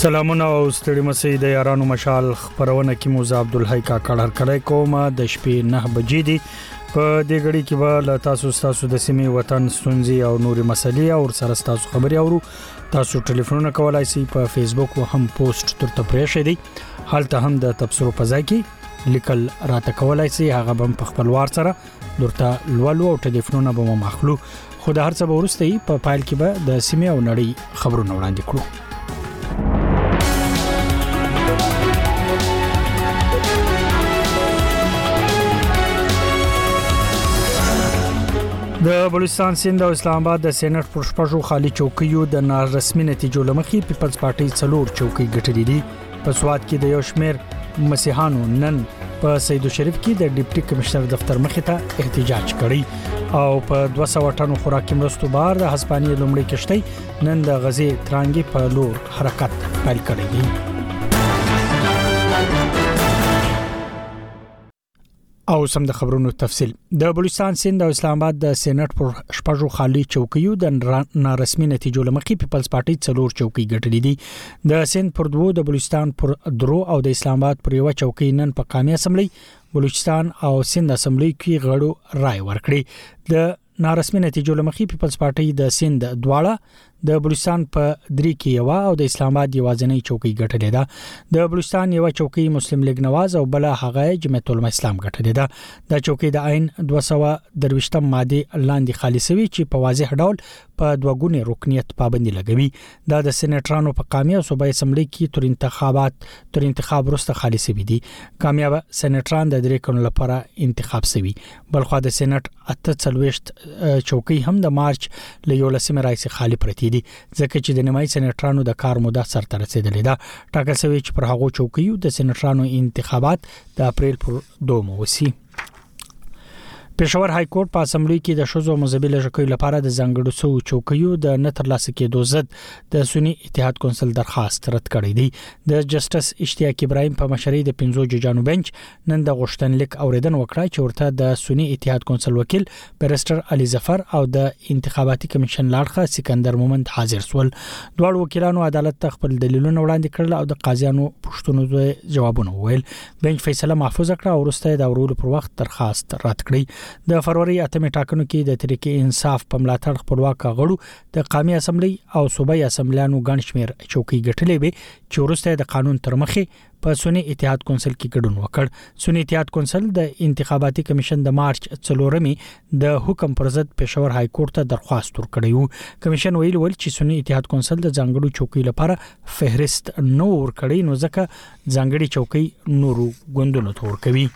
سلامونه او ستړي مسئ د یارانو مشال خبرونه کې موزه عبدالحی کاکړ کړه کومه د شپې 9 بجې دي په دې غړي کې به ل تاسو د سیمې وطن ستونزې او نوري مسلې او سره تاسو خبري اورو تاسو ټلیفون کولای شئ په فیسبوک او هم پوسټ ترته پرېښې دي حالته هم د تبصرو په ځای کې لیکل راته کولای شئ هغه بم په خپل وار سره درته لولو او ټلیفونونه به مخلو خو د هر څه به ورسته په فایل کې به د سیمې او نړۍ خبرونه وړاندې کړو د بلوچستان سیند او اسلام آباد د سېنات پر شپږو خالي چوکیو د نارسمي نتیجو لمخې پیپلز پارټي څلور چوکۍ ګټلې دي په سواد کې د یو شمېر مسیحانو نن په سید شریف کې د ډیپټي کمشنر دفتر مخې ته احتجاج کړی او په 200 ټنو خوراکي مرستو بار د هسپانیې لومړی کشتۍ نن د غزې ترانګي په لور حرکت پیل کړی دی او سم د خبرونو تفصیل د بلوچستان سیند او اسلام آباد د سېنات پر شپږو خالي چوکیو د نارسمي نتیجو لمخې پیپلز پارټي څلور چوکۍ ګټلې دي د سیند پر 2 د بلوچستان پر درو او د اسلام آباد پر یو چوکۍ نن په قومي اسمبلی بلوچستان او سیند اسمبلی کې غړو رائے ورکړي د نارسمي نتیجو لمخې پیپلز پارټي د سیند دواړه د بلوچستان په درې کې یو او د اسلام آباد یوازنۍ چوکۍ ګټلې ده د بلوچستان یو چوکۍ مسلم لیگ نواز او بل هغه جمعیت العلماء اسلام ګټلې ده د چوکۍ د عین 223 ماده لاندې خالي شوی چې په واضح ډول په دوګونی رکنیت پابندي لګوي د سېناترانو په قومي او صوبایي اسمبلی کې تر انتخاب وروسته خالي شوی دي کامیاب سېناتران د درې کونو لپاره انتخاب شوی بلخو د سېنات 48 چوکۍ هم د مارچ له 11 راځي خالي پرتې دي ځکه چې د نیمایي سېناترانو د کار موده سرته رسیدلې ده ټاکل شوی چې پر هغو چوکیو د سېناترانو انتخابات د اپریل پر 2 وسی پېښور های کورټ په اسمبلی کې د شوزو مذهبي لږکیو لپاره د ځانګړو سو چوکیو د نتر لاسه کېدو ضد د سنی اتحاد کونسل درخواست رد کړی دی د جسټس اشتیاق ابراهیم په مشرۍ د 15 ججانو بنچ نن د غوښتنلیک اوریدن وکړه چې ورته د سنی اتحاد کونسل وکیل بیرستر علي ظفر او د انتخاباتي کمیشن لاړخه سکندر مومند حاضر سول دوه وکیلانو عدالت ته خپل دلیلونه وړاندې کړل او د قاضیانو پوښتنو جوابونه وویل بنچ فیصله محفوظ کړه او وروسته د اورولو پر وخت درخواست رد کړی د فروری اتمه ټاکنو کې د طریق انصاف په ملاتړ خپلواک غړو د قومي اسمبلی او صوبایي اسمبلیانو ګڼ شمېر چوکۍ ګټلې وي چې وروسته د قانون تر مخې په سنی اتحاد کونسل کې ګډون وکړ سنی اتحاد کونسل د انتخاباتي کمیشن د مارچ 4 د حکم پر ضد پېښور های کورټ ته درخواست ورکړی وو کمیشن ویل چې سنی اتحاد کونسل د ځانګړو چوکۍ لپاره فهرست نو ورکړی نو ځکه ځانګړي چوکۍ نورو ګوندونو ته ورکوي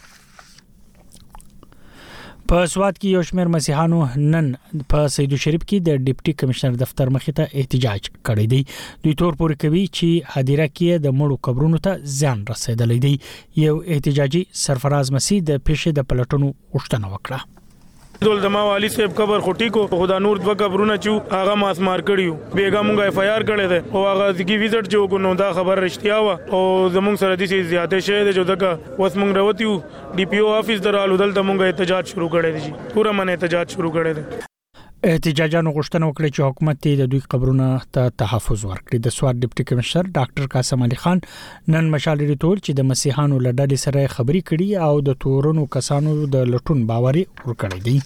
په سواد کې یو شمېر مسیحانو نن په سید شریف کې د ډیپټي کمشنر دفتر مخې ته احتجاج کړی دی دوی تور پورې کوي چې هدیره کې د مړو قبرونو ته ځان رسیدلی دی یو احتجاجي سرفراز مسیح د پیښې د پلټونو غوښتنه وکړه دول دما والی صاحب قبر خټی کو خدا نور دوه قبرونه چې هغه ماس مار کړیو بیګا مونږه اف آی آر کړی دی او هغه دغه ویزټ جو کو نو دا خبر رښتیا و او زمونږ سره د سي زیاته شه د جو دغه وس مونږ وروتیو ډي پی او افیس درالو دلته مونږه احتجاج شروع کړی دی پورا من احتجاج شروع کړی دی احتجاجانو غوښتنه وکړه چې حکومت د دوی قبرونو ته تحفظ ورکړي د سواد ډیپټي کمشنر ډاکټر قاسم علي خان نن مشال ریټول چې د مسیحانو لړډې سره خبري کړي او د تورونو کسانو د لټون باوري ورکړي دي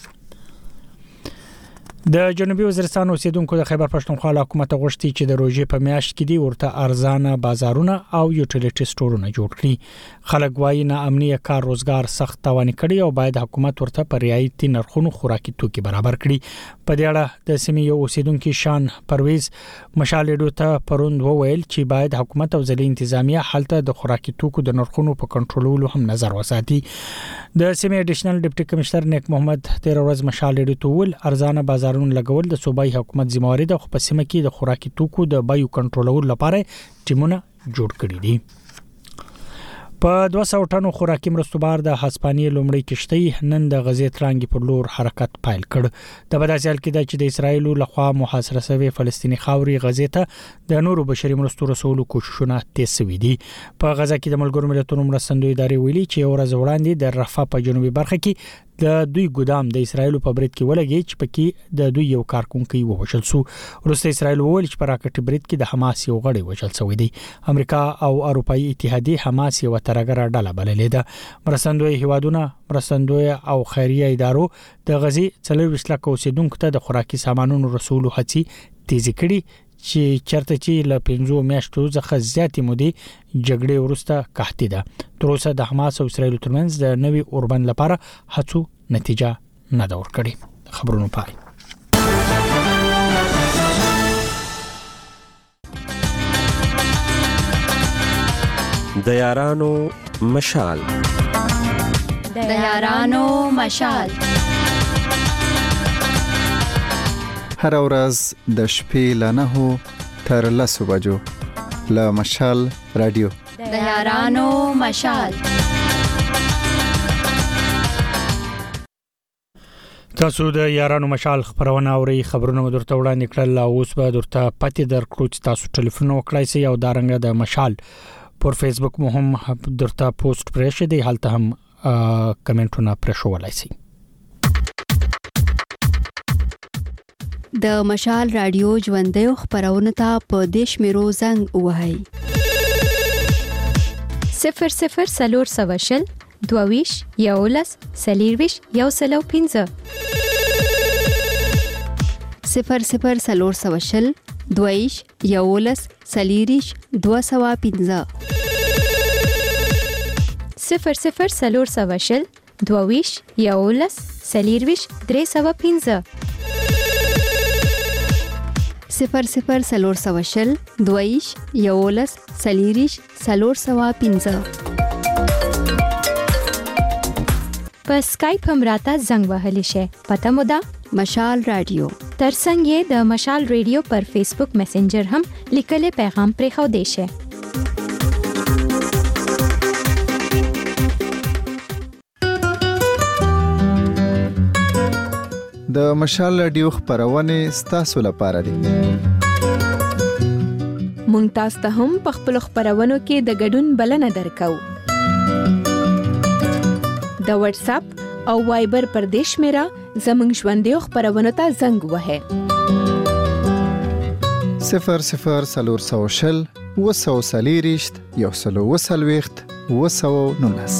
د جنوبي وزیرستان اوسیدونکو د خیبر پښتونخوا حکومت غوښتي چې د روزي په میاشت کې دی ورته ارزانه بازارونه او یوټیلیټي سټورونه جوړ کړي خلک وايي نه امني کار روزګار سخت توانې کړي او باید حکومت ورته پر رعایتي نرخونو خوراکي توکي برابر کړي په دې اړه د سیمې یو اوسیدونکو شان پرویز مشالېډو ته پروند وویل چې باید حکومت او ځلې انتظامیه حالت د خوراکي توکو د نرخونو په کنټرولولو هم نظر وساتي د سیمې اډیشنل ډیپټي کمشنر نیک محمد 13 ورځ مشالېډو ته ول ارزانه بازار لګول د صوبایي حکومت ذمہواری ده خو په سیمه کې د خوراکي توکو د بایو کنټرولولو لپاره ټیمونه جوړ کړي دي په 200 ټنو خوراکي مرستو بار د هسپانیې لومړی کشتۍ نن د غزې ترانګي پر لور حرکت پیل کړ د بداسیال کې چې د اسرایل لخوا محاصره شوی فلسطینی خاوري غزې ته د نورو بشري مرستو رسولو کوششونه تیز شوي دي په غزا کې د ملګرو ملتونو مرستندوی ادارې ویلي چې ورځ وړاندې د رفح په جنوبي برخه کې د دوی ګودام د اسرایل په برید کې ولګي چې پکې د دوی یو کارکونکو ووژل شو. ورسته اسرایل وویل چې په راکټ برید کې د حماس یو غړی وژل شوی دی. امریکا او اروپאי اتحادیه حماس یو ترګره ډله بللې ده. مرستندوی هیوادونه، مرستندوی او خیریه ادارو د غزي 40 لک اوسیدونکو ته د خوراکي سامانونو رسولو هڅې تیزی کړي چې چرته چې ل 15 میاشتو څخه زیاتې مودې جګړې ورسته قحطي ده. تر اوسه د حماس او اسرایل ترمنځ د نوي اوربند لپاره هڅو نتیجه نه ده ورکړې. خبرونه پای. د یارانو مشال، د یارانو مشال. هر ورځ د شپې له 9 تر 10 بجو له مشال رادیو. د یارانو مشال. تاسو د یارانو مشال خبرونه اوري. خبرونه درته وړاندې کړل او اوس به درته پاتې درکړو چې تاسو ټلیفون وکړئ سي او دارنګ د مشال پر فیسبوک مو هم درته پوسټ پرې شي، هلته هم کمنټونه پرېښولای سي. د مشال رادیو ژوندۍ خبرونه ته په دیش میرو زنګ وهاي 00 سلور سواشل دوویش یولس سلیرویش یوسلو 15 00 سلور سواشل دوویش یولس سلیریش 215 00 سلور سواشل دوویش یولس سلیرویش 315 00 سلور سواشل دویش یولس سلیریش 315 په سکایپ هم راته زنګ وهلی شي. پته مو ده مشال رادیو. ترڅنګ یې د مشال رادیو پر فیسبوک میسنجر هم لیکل پیغام پرې خو دی شي. د مشال رادیو خبرونه ستاسو لپاره دي. مونږ تاسو ته هم په خپل خبرونو کې د ګډون بلنه درکو. د واتس اپ او وایبر پر دیش میرا زمنګ ژوندۍ خبرونه ته زنګ وهه 00 سلور سواشل وسو سلیریشت یوسلو وسلويخت وسو نونس.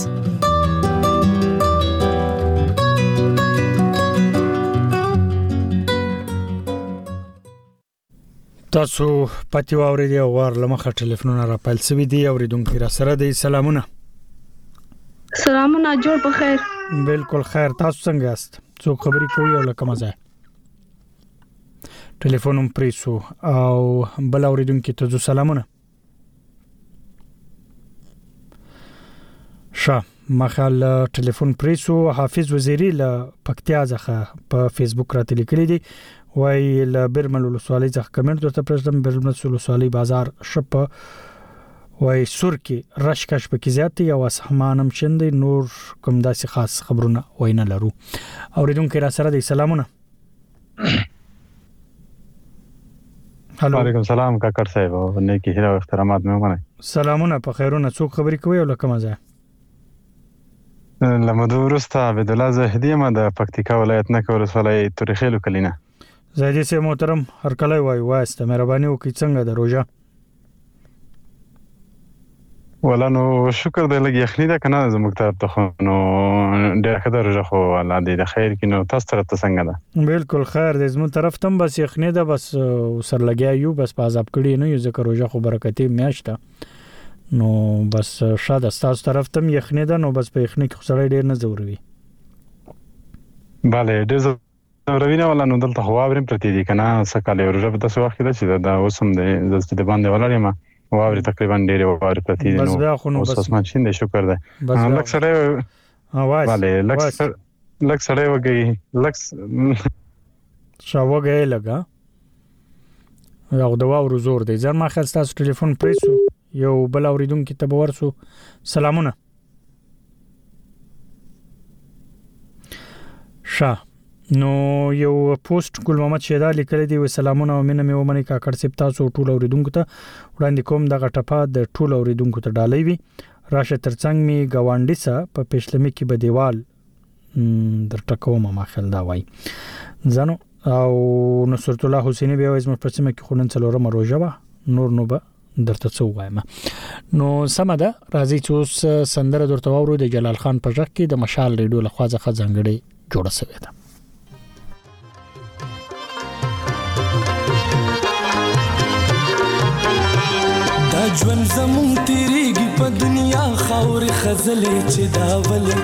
تاسو پاتې واوري دی او لمخه ټلیفونونه را پېل سوي دي او ریدونکو را سره دی. سلامونه. سلامونه، جوړ په خیر. بالکل خیر. تاسو څنګه یاست؟ څوک خبري کوي او لکه مزه ټلیفون هم پریسو او بل اوریدونکو ته سلامونه. مخال ټلیفون پریسو حافظ وزیری له پکتیا ځخه په فیسبوک راته لیکلي دي وای له برمل ولسوالۍ ځخه کمنټ درته پرېږدم. برمل ولسوالۍ بازار شپ وای سور کې رشکش پکې زیات او اسمانم چند نور کوم داسې خاص خبرونه وینه لرو. اوریدونکو را سره د سلامونه. وعلیکم السلام کاکر صاحب او نیکی هیله او احترامات مې ومنه. سلامونه په خیرونه. څوک خبري کوي او لکه مزه لمدو ورسته عبد الله زاهدی ما د پکتیکا ولایت نکه ولسوالۍ تورخیلو کلینه. زاهدی سه محترم هر کله واسته مهرباني وکړئ. څنګه د روزه؟ ولانو شکر د لګي اخلي دا کنه زموږ طرف ته نو ډېر ښه درجه خو الله دې د خیر کې نو تاسو طرف ته څنګه ده؟ بالکل خیر دې زموږ طرف ته بس اخنی ده بس سر لګیا یو بس په عذاب کړی نه یو ځکه روزه خو برکتي میاشته نو بس شاده تاسو طرف ته یخنی ده نو بس په یخنی کې خسرای ډیر نه ضروري. bale ډیر ضروري نه ولا نو دلته خو اورم پرتی دي کنه سکاله روزه په تاسو وخت کې چې دا اوسم د زست باندې ولر ما واوري تقریبا ډیر واوري پرتی دي نو بس اسمان شین دي شکر ده. لک سره bale لک سره وګي لک شاوګه لګا یو د واورو زور دی. زر ما خل تاسو ټلیفون پریسو یو بل اوریدونکو ته ورسو. سلامونه. نو یو پوسټ ګل محمد شیدا لیکل دی و سلامونه او مننه مې ومني کاکړ سپ تاسو ټول اوریدونکو ته وړاندې کوم دغه ټپه د ټول اوریدونکو ته ډالۍ وي. راشه ترڅنګ می گاونډي سره په پښلمي کې به دیوال درته کوم ما خل دا وای زنو او نصرت الله حسینی بیا وایز مفسمه کې خونن څلورم روزه وا نور نو به درته څو وایم نو سمده راځي چې اوس سندره درته وورو د جلال خان په ځخ کې د مشال ریډیو لخوا ځخه ځنګړې جوړه شوې ده دا ژوند زمون تیریږي په دنیا خاور خزلې چې دا ولې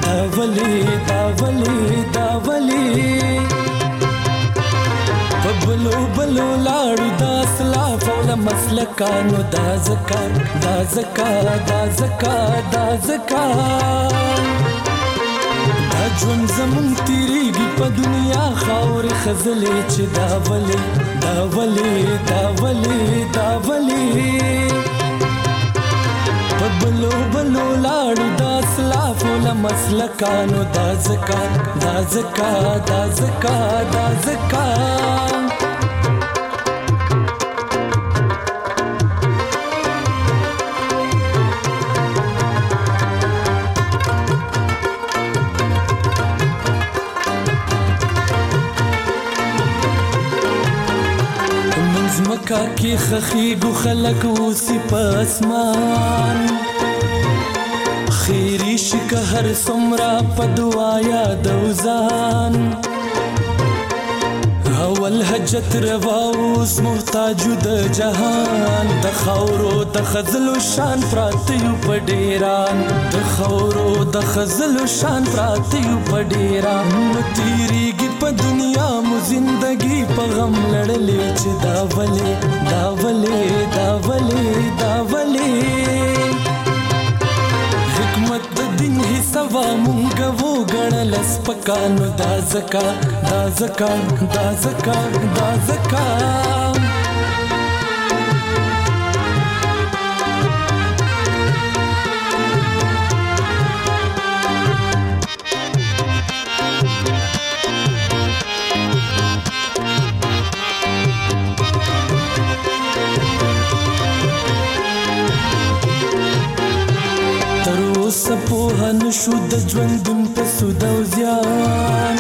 بلو بلو لاړو دا اسلاف او د مسلکانو دا زکات دا ژوند زمون تیریږي په دنیا خاور خزلې چې دا ولې بلو بلو لاړو دا اسلاف او د مسلکانو دا زکات مکا کی خخیگو خلق اوسی پا اسمان خیری شکه هر سمرا پا دعایا دوزان اول حجت رواوس محتاجو د جهان د خاورو د خزلو شان پراتیو په ډیران نو تیریږي په دنیا مو زندگی په غم لړلې چې دا ولې حکمت د دین حسابا مونږ وو غړل سپکانو دا زکا سپوهن شو د ژوندون په سود او زیان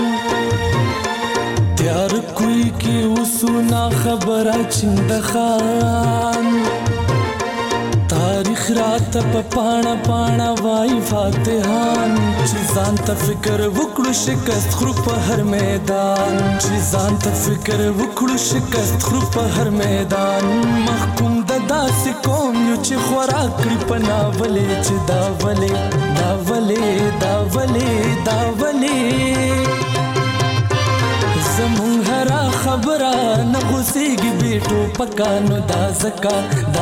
تیار کوي کې وسونا خبره چند خان تاریخ رات په پاڼه وای فاتحان چې ځان ته فکر وکړو شکست خرو په هر میدان محکوم د داسې قوم یو چې خوراک کړي په ناولې چې دا ولې زمون هرا خبره نه غوسیږي بیٹو پکانو دا زکا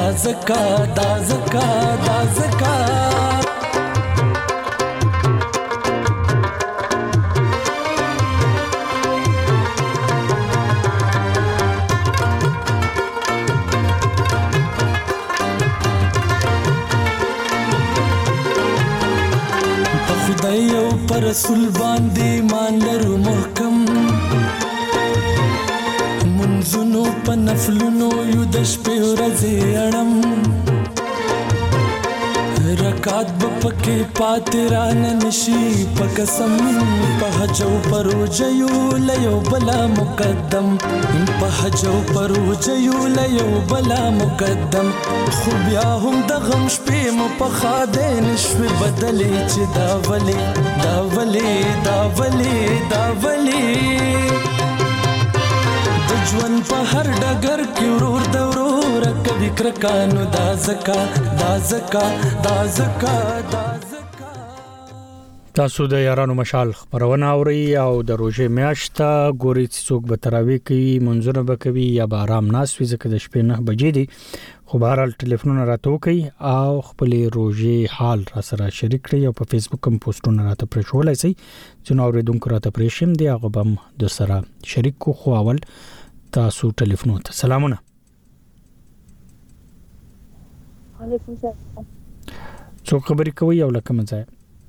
په خدای او پر رسول باندې مان لرو محکم منځونو په نفلونو یو د شپې ورځې اړم رکات بپکې پاتې رانه نشي په قسم په حج او پروژه یو لیو بلا مقدم خو بیا هم د غم شپې مو په خاده نشوي بدلې چې دا ولې ژوند په هر ډګر کې ورور د ورور کبي کرکانو دا زکا تاسو د یارانو مشال خبرونه اوري او د روزه میاشت ګوري څوک به تراوی کوي منځونه به کوي یا به آرام ناس وي ځکه د شپې 9 بجې دي خو بهرال ټلیفونونه راته کوي او خپل روزه حال را سره شریک کړئ او په فیسبوک هم پوسټونه راته پرېښولای شئ چې نو اوریدونکو راته پرېښیم دی هغه به د سره شریک کو خو اول تاسو ټلیفون ته سلامونه وعلیکم السلام څو خبرې کوي او لکه مزه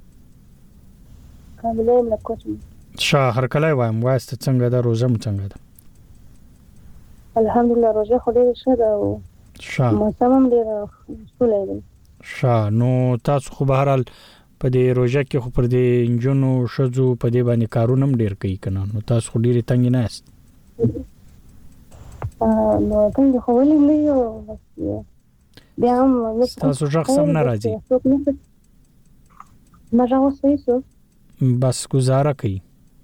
کامله ملکوت شهر کله وایم واسطه څنګه ده روزه مو څنګه ده الحمدلله روزه خو ډیره ښه ده او موسم هم ډیر سولې ده نو تاسو خو بهرال په دې روزه کې خو پر دې انجونو شذو په دې باندې کارونه ډیر کوي کنه نو تاسو خو ډیر تنګ نه یاست نو څنګه خو ولې نه یو بیا هم تاسو شخص هم نه راځي ما راوځي بس گزاره کوي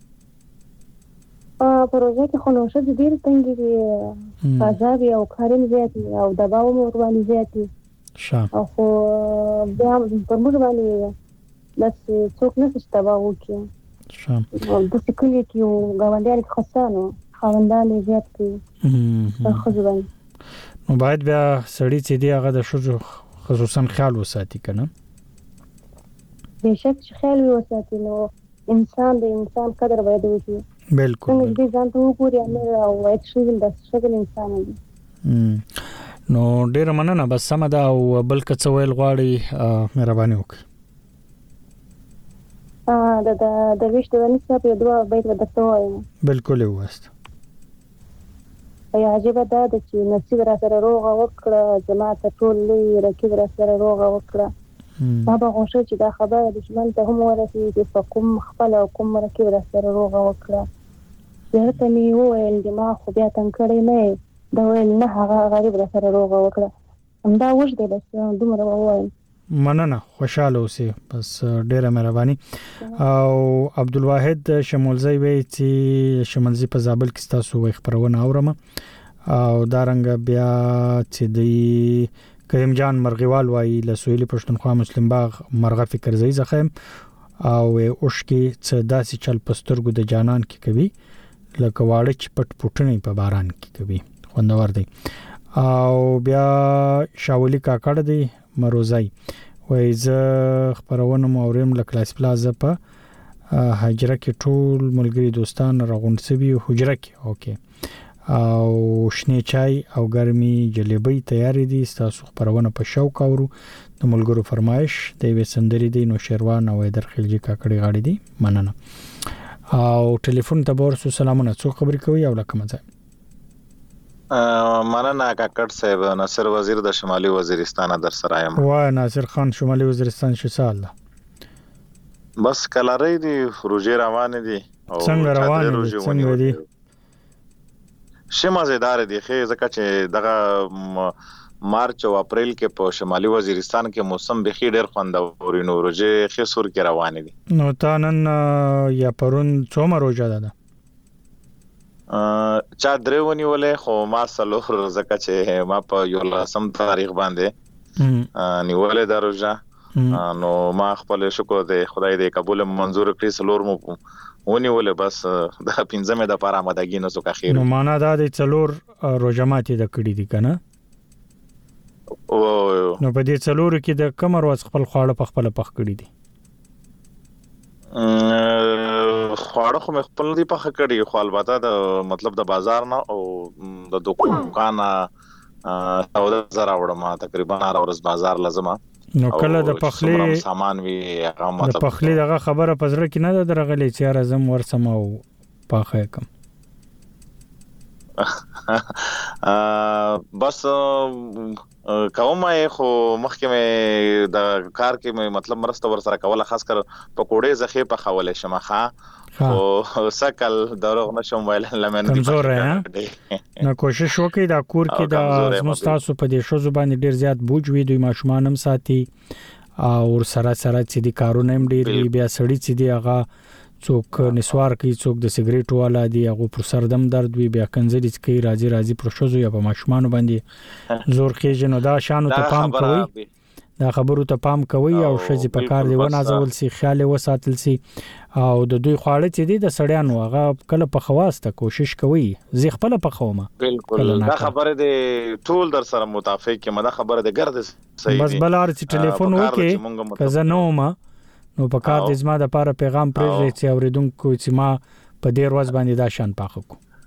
په روزه کې خو نو شذ ډیر تنګ دي عذاب او کارن زیات او دباو مور باندې زیات او خو بیا په موږ باندې بس څوک نه څه تباو کوي د څه کلی کې او غوندان خاصانو خاوندان زیات کوي خو ځوان نو باید بیا سړی چې دی هغه د شذ خصوصا خیال وساتي کنه بشک خیال وساتي نو انسان د انسان قدر باید وکړي بالکل دې ځان ته وګوري او وایي چې د شغل انسان دی نو ډیر مننه بس سم ده او بل څه ویل غواړي مهرباني وکړئ د وشته د نصاب یو دوه بیت ودته وایم بالکل وست یا عجیب ده چې نصیب را سره روغ وکړه جماعت ټول لوی رکیب را سره روغ وکړه بابا غوښه چې دا خبره د شمن ته هم ورسېږي چې فقم خپل او کوم رکیب را سره روغ وکړه زه ته می وویل دماغ خو بیا تنګ کړی نه دا ویل نه هغه غریب را سره روغ وکړه همدا وښ دی بس دومره وایم مننه خوشاله اوسئ بس ډیره مهرباني او عبدالواحد شمولزی وی چې شمنځي په زابل کې تاسو وي خبرونه اورم او دارنګ بیا چې دی کریم جان مرغیوال وای له سویل پښتونخوا مسلم باغ مرغه فکر زئی زخم او اوش کې څه داسې چل پسترګو د جانان کې کوي لکه واړه چې پټ پټنې په باران کې کوي خوندور دی او بیا شاولی کاکړ دی مروزای وای ز خبرونه مورم له کلاس پلازا په حجره کې ټول ملګری دوستان راغونډ سوي حجره کې اوکې او شنه چای او ګرمي جلیبي تیار دي تاسو خبرونه په شوق اورو د ملګرو فرمایش د وسندري دي نو شیروان او درخلجی کاکړي غاړي دي مننه او ټلیفون ته ورسو سلامونه څو خبرې کوي او لکه مزه مننه کاکړ صاحب ناصر وزیر د شمالي وزیرستان در سرایم وای ناصر خان شمالي وزیرستان شو سال بس کلارې دي روزي روان دي او څنګه روان دي څنګه دي شمازدار دي خې ځکه چې دغه مارچ او اپریل کې په شمالي وزیرستان کې موسم بخي ډېر خوندور نو روزه خې سور کې روان دي نو تانن یا پرون څومره روزه ده چا درونی ولې خو ما سلوخ ځکه چې ما په یو لسم تاریخ باندې نیولې د روزه نو ما خپل شکر دې خدای دې قبول منظور کړی سلور مو ونی ولې بس د پنځمه د پاره آمادګی نو څه خیر نو معنا دا د څلور روزماتي د کړی دي کنه نو په دې څلور کې د کمر واس خپل خواړه په خپل پخ کړی دي خواړه خو مې خپل دي پخ کړی خو البته د مطلب د بازار نه او د دکان $1,000 وړم تقریبا هر ورځ بازار لازمه نو کله د پخلی سامان وی هغه مطلب د پخلی دغه خبره پزره کې نه درغلې چې راځم ورسم او پاخه کم بس کومه خو مخکې د کار کې مطلب مرسته ور سره کوله خاص کر پکوړې زخه په خوله شمخه او سکل دروغ نشم ویل لمن کمزور نه کوشش وکړئ دا کور کې د مستاسو په دې شو زبان ډیر زیات بوج وي دوی ماشومان هم ساتي او سره چې د کارونه هم ډیر بیا سړی چې دی هغه څوک نسوار کوي څوک د سیګریټ والا دی هغه پر سردم درد وي بیا کنځلې کوي راځي پر شوزو یا په ماشومان باندې زور کېږي نو دا شانو ته پام کوي دا خبرو ته پام کوي او شذ په کار دی ونازول سي خیال وساتل سي او د دوی خواړه چې دي د سړیانو هغه کله په خواسته کوشش کوي زی خپل په خومه بالکل دا خبره دی ټول در سره متافق کې مده خبره دی ګرځي صحیح بس بلار چې ټلیفون وکي کزه نوما نو په کار د زما د لپاره پیغام پرېږدي چې اوریدونکو چې ما په ډیر ورځ باندې دا شان پاخو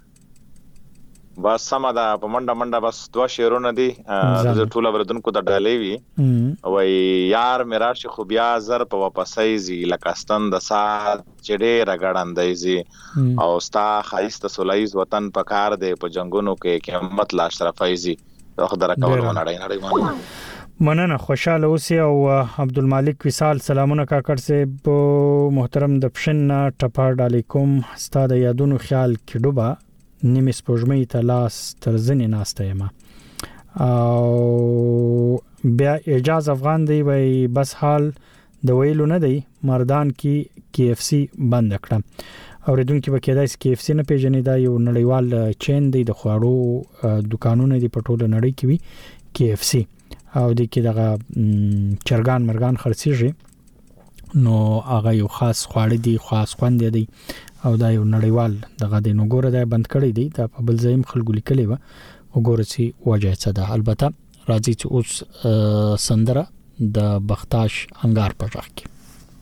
بس سم دا په منډه بس دوا شیرونه دي د ټوله اوریدونکو د ډالې وی وای یار میراشي خو بیا زر په واپسای زی لکستان د سات چډې رګړندای زی او ستا خایست سولایز وطن په کار دی په جنگونو کې قیامت لا اشرفای زی خو درکول ونړای باندې مننه خوشاله اوسئ او عبدالمالک وصال سلامونه کاکړ صاحب محترم د پښن ټپاړ علیکم ستاسو یادونو خیال کې ډوبه نیمه سپوږمۍ ته لاس ترزنې ناشته یم او بیا اجازه افغان دی وای بس حال د ویلو نه دی مردان کې KFC بند کړه اوریدونکو به کېدای شي KFC نه پیژنې دا یو نړیوال چین دی د خواړو دکانونه دی په ټوله نړۍ کې وي KFC او د کې دغه چرګان مرغان خرڅيږي نو هغه یو خاص خواړه دی خاص خوند دی او دا یو نړیوال دغه د نوګوره دا بند کړی دی دا په بل ځای خلکو لیکلی و وګوره چې وجه څه ده البته راځي چې اوس سندره د بختاش انګار په ځای کې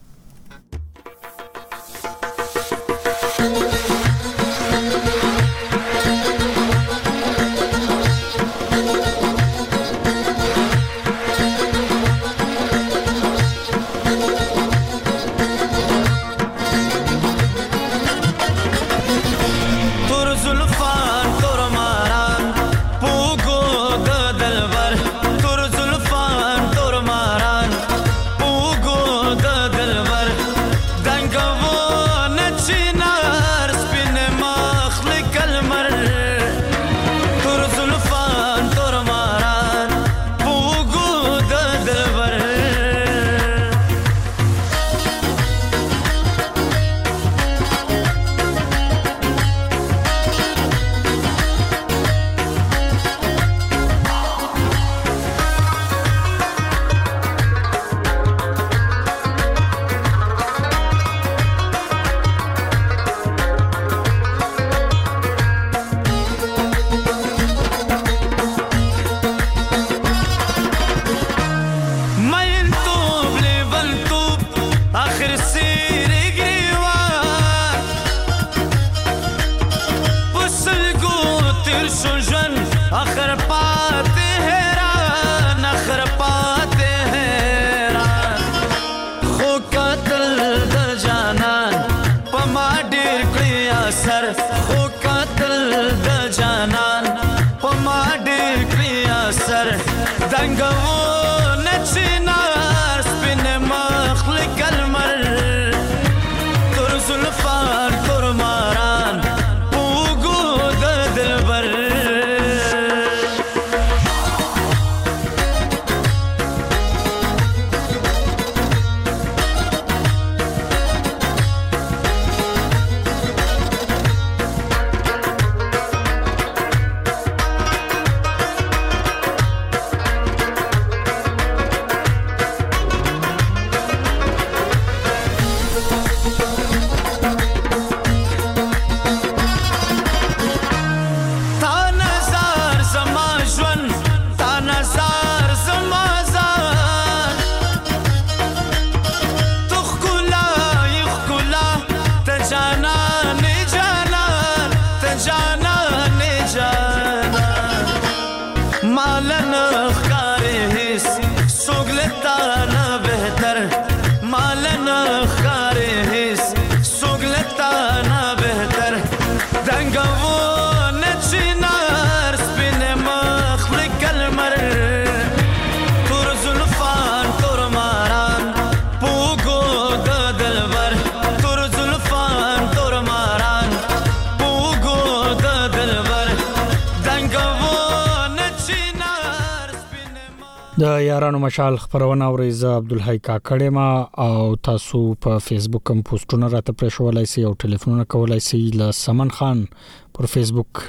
د یارانو مشال خبرونه اوریز عبدالحی کاکړی ما او تاسو په فیسبوک هم پوسټونه راته پرې شوولای شئ او ټلیفونونه کولای شئ ل سمن خان پر فیسبوک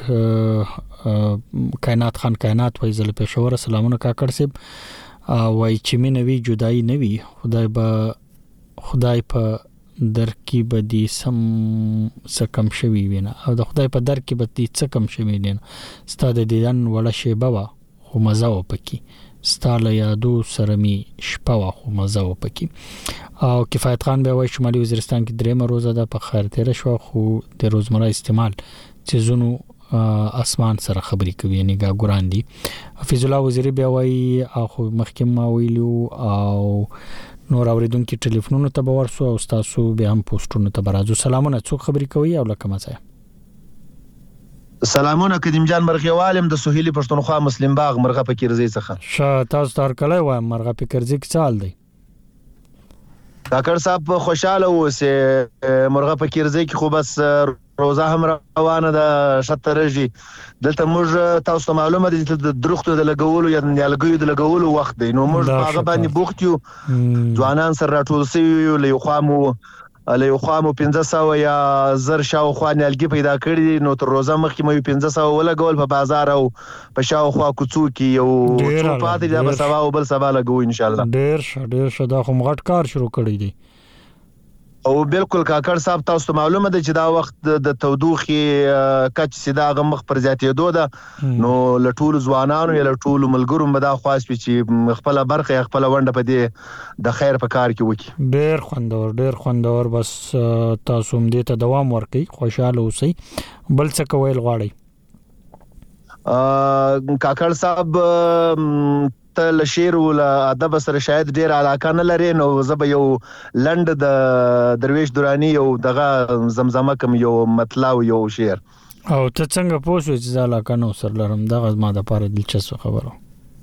کائنات خان کائنات وای زل پېښور سلامونه کاکړ صاحب وای چې مې نوی جدای نوی خدای په در کې بدی سم سکم شوی وینه او د خدای په در کې بدی سکم شوی وینه ستاد دیدن ولا شی بوا خو مزه وپکی ستاله یادو سرمی شپه خو مزه وپکی او کفایت خان به وای شمالي وزیرستان کې درېمه روزه ده په خیر تیر شو خو د روزمره استعمال چې زونو اسمان سره خبري کوي یعنی ګوران دي حفیظ الله وزیری به وای خو مخکې ما ویلو او نور اوریدونکو ټلیفونونو ته به ورسو او تاسو به هم پوسټونو ته برازو سلامونه څوک خبري کوي او لکه مزه سلامونه قدیم جان مرغیوالم د سهیلی پښتونخوا مسلم باغ مرغه فکرزی څخه. شه تاسو تر کله وایم مرغه فکرزی کې څه حال دی؟ کاکړ صاحب خوشاله اوسه مرغه فکرزی کې خو بس روزه هم روانه ده شترجی دلته موږ تاسو ته معلومه دي چې د درختو د لګولو یا لګیو د لګولو وخت دی نو موږ هغه باندې بوخت یو ځوانان سره راټول شوي له یو خامو 1500 یا زر شاوخوا نیالګي پیدا کړي نو تر روزه مخکې مې 1500 ولګول په بازار او په شاوخوا کوڅو کې یو څو پاتې دا به سبا او بل سبا لګو ان شاء الله. ډېر ښه دا خو مغټ کار شروع کړی دی. او بالکل کاکړ صاحب تاسو ته معلومه ده چې دا وخت د تودوخې کچ سیدا غمخ پر زیاتېدو ده نو لټول ځوانانو یا لټول ملګرو مدا خواس چې خپل برخه خپل ونده په دې د خیر په کار کې وکړي. ډېر خوندور بس تاسو هم دې ته دوام ورکړئ خوشاله اوسئ. بل څه کول غواړئ؟ کاکړ صاحب ته له شعر او له ادب سره شاید ډېر علاقه نه لري نو زه به یو لنډ د درویش درانی یو دغه زمزمه کوم یو مطلب یو شعر. او ته څنګه پوه شوې چې زه علاقه نه سره لرم؟ دغه ما د پاره دلچسپ خبره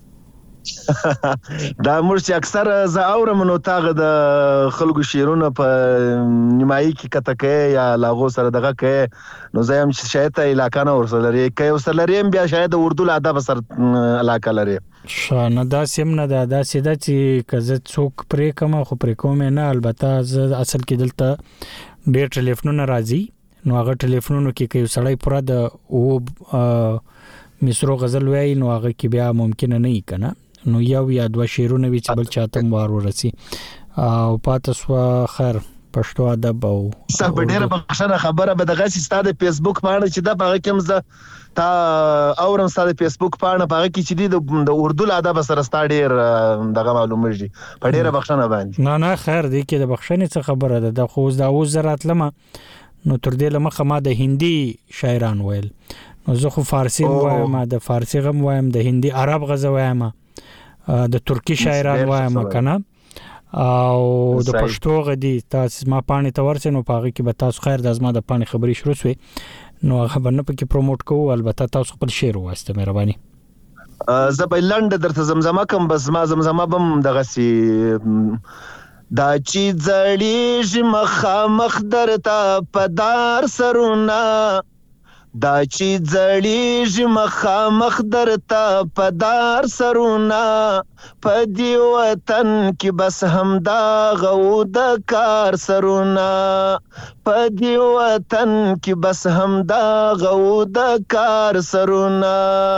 دا موږ چې اکثر زه اورم نو تاغه د خلکو شعرونه په نیمایي کې کته کوي یا لاغو سره دغه کوي نو زه هم شاید ته علاقه نه ورسره لري کوي ورسره لري بیا شاید د اردو ادب سره علاقه لري. شانه دا سیم نه دا سیده چې کزه څوک پرې کوم خو پرې کوم نه البته زه اصل کې دلته ډېر ټلیفونونه راځي نو هغه ټلیفونونو کې کوي سړی پوره د او مصرو غزل وایي نو هغه کې بیا ممکن نه وي کنه نو یو یا دوه شعرونه وی چې بل چاته وار ورسي او پاتاسو خیر پښتو ادب او صاحب ډېر بخښنه خبره به دغه ستاده فیسبوک باندې چې دا هغه کوم زه تا اورم ستاده فیسبوک باندې هغه کې چې د اردو ادب سره ستا ډېر دغه معلومه شي په ډېر بخښنه باندې. نه خیر دی کې د بخښنې څه خبره ده د خو دا اوس زرات لمه نو تر دې لمخه ما د هندي شاعران ویل نو زه خو فارسی وایم د فارسی غم وایم د هندي عرب غزه وایم د ترکی شاعران وایم کنه او د پښتو غدي تاسو ما پانی ته ورسې نو پاغه کې به تاسو خیر د ازما د پانی خبري شروع شوي نو خبر نه پکې پروموټ کوو البته تاسو خپل شعر واسطه مهرباني. زه به لنډ درته زمزمه کوم بس ما زمزمه بم دغه سي دا چې زړیږي مخامخ درته پدار سرونه دا چې زړیږي مخامخ درته پدار سرونه په دې وطن کې بس همدا غو د کار سرونه په دې وطن کې بس همدا غو د کار سرونه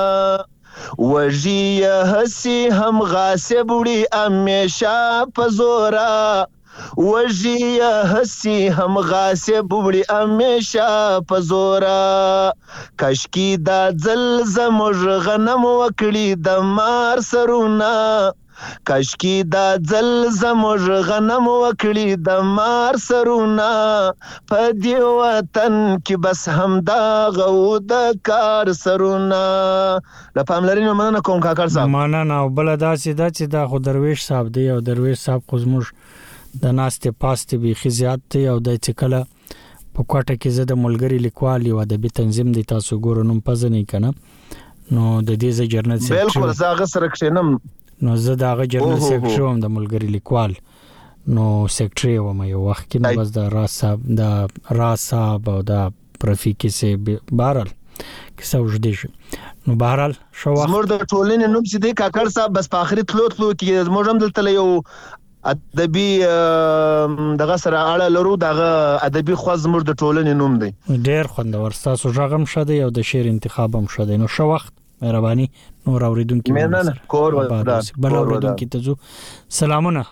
وژي هسي هم غاصب وړي همیشه په زوره وژي هسي هم غاصب وړي همیشه په زوره کاشکي دا ځل زموږ غنم وکړي د مار سرونه کاشکي دا ځل زموږ غنم وکړي د مار سرونه په دې وطن کې بس همدا غو د کار سرونه. د پاملرنې مننه کوم کاکړ صاحب. مننه او بل داسې دا چې دا خو درویش صاحب دی او درویش صاحب خو زموږ د ناستې پاستې به خزيات دی او د چکله په کوټه کې زه د ملګری لیکوال یو ادبي تنظیم دی تاسو ګورئ نوم پزنی کنه نو د دې ز جرنل سیکریټری بالکل زه هغه سره کښینم نو زه د هغه جرنل سیکریټری هم د ملګری لیکوال نو سیکریټری وم یو وخت کې نو بس د راز صاحب او د پرفیکی سي بهرال کیسه وجدي نو بهرال شو زموږ د ټولنې نوم چې دی کاکړ صاحب بس په اخرت تلو کې زموږ هم دلته یو ادبي دغه سره اړه لرو دغه ادبي خو زموږ د ټولنې نوم دی. ډېر خوندور تاسو ژغم شته او د شعر انتخاب هم شته نو شو وخت مهرباني نور اوریدونکو مننه کور ودان بل اوریدونکو ته زو سلامونه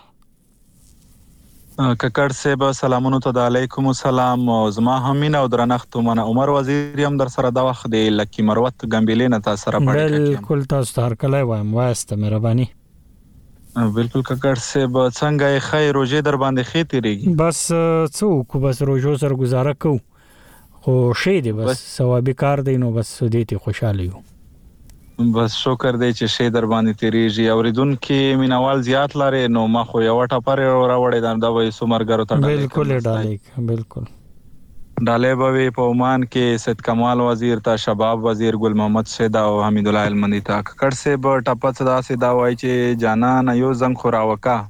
ککړ صاحب سلامونه ته علیکم السلام او زما همین او درنښت من عمر وزیر هم در سره د وخت د لکی مروت ګمبلې نه تاسو سره پړک بالکل تاسو هر کله وایم واسطه مهرباني. بالکل ککړ صاحب څنګه خیر روزه در باندې خې تیریږي بس څوک بس روزو سره گزاره کو خو شي دی بس ثوابي کار دی نو بس دې ته خوشاله یو بس شکر دی چې شي در باندې تیریږي اوریدونکو مینوال زیات لري نو ما خو یو ټاپر راوړې دا وې سومرګرو ته بالکل ډالې بالکل ډالۍ به په عمان کې سید کمال وزیر ته، شباب وزیر ګل محمد سید او حمید الله المندي ته. ککړ صاحب ټپه څه داسې دا وایي چې جانان یو زنګ خو راوکه،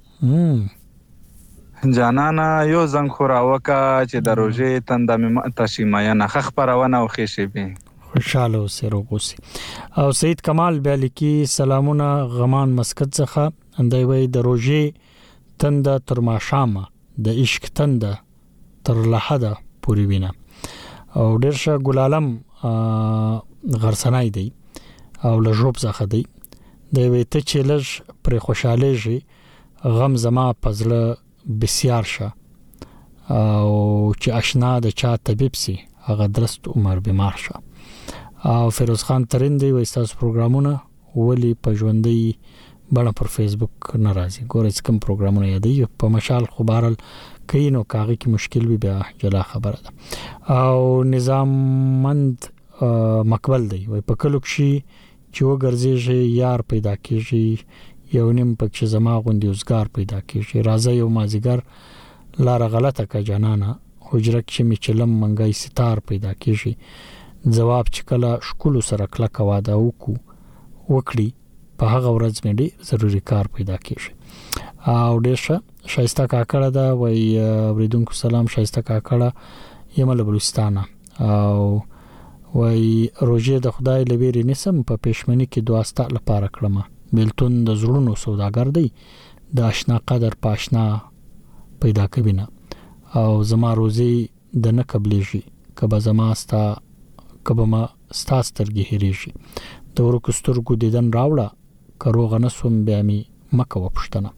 جانانا یو زنګ خو راوکه چې د روژې تنده مې ماته شي مینه ښه خپرونه او ښې شېبې. خوشحاله اوسې روغ اوسې. او سید کمال بیا لیکي سلامونه غمان مسکت څخه، دی وایي د روژې تنده تر ماښامه، د عشق تنده تر لحده پورې وینه. او ډېر ښه ګلالم غرسنای دی او له ژوب څخه دی، دی وایي ته چې لږ پرې خوشحالېږي غم زما په زړه بسیار شه، او چې آشنا د چا طبيب سي هغه درست عمر بیمار شه. او فیروز خان ترین دی وایي تاسو پروګرامونه ولی په ژوندۍ بڼه پر فیسبوک ناراضي ګورئ کوم پروګرامونه یادي په مشال خو بهرل کینو کاغی کی مشکل وی بیا جلا خبره ده. او نظاممند مقبل دی وایي په کلو کې چې وګرځي یار پیدا کیږي، یو نیم پکې زما غوندي اوسګار پیدا کیږي، راځي یو مازیګر لار غلطه کا جانانا حجره کې می چلم منګای ستار پیدا کیږي، جواب چې کله شکل سره کله کواده وکړي په هغه ورځ مې ډېر ضروری کار پیدا کیږي. او ډېر شایسته کاکړه دا وای اوریدونکو سلام شایسته کاکړه یمل بلوچستان. او وای روزه د خدای لویری نسم په پښمنی کې دواسته لپاره کړم، بیلتون د زړونو سوداګر دی، د آشنا قدر پاشنا پیدا کوي نه. او زما روزي د نه قبلېږي کبه زما ستا کبه ما ستا سترګې هېریږي، د ورکو سترګو دیدن راوړه کروغه نسوم بیا می مکه وپښتنه.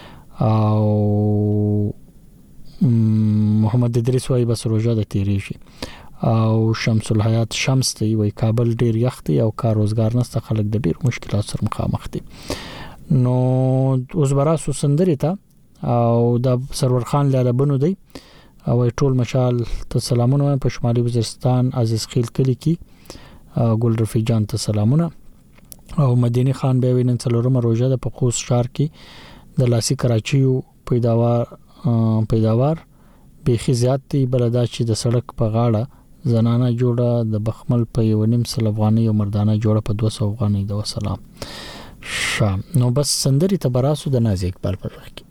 او محمد ادریس وای بس روزه د تیریږي. او شمس الحیات شمس دی وای کابل ډیر یخ دی او کار روزګار نشته، خلک د ډیر مشکلات سره مخامخ دي. نو اوس براسو سندري ته او د سرور خان لاله بنو دی او ټول مشال ته سلامونه په شمالي وزیرستان عزیز خیل کلی کې ګل رفیق جان ته سلامونه. او مدینی خان به وینن څلورمه روزه د پقوس شهر کې د لاسي کراچیو پیداوار بیخي زیات دی، بلدا چې د سړک په غاړه زنانه جوړه د بخمل په 1.5 افغاني او مردانه جوړه په 200 افغاني د وسلام شام. نو بس سندري ته براسو د نازي اقبال پر راکی.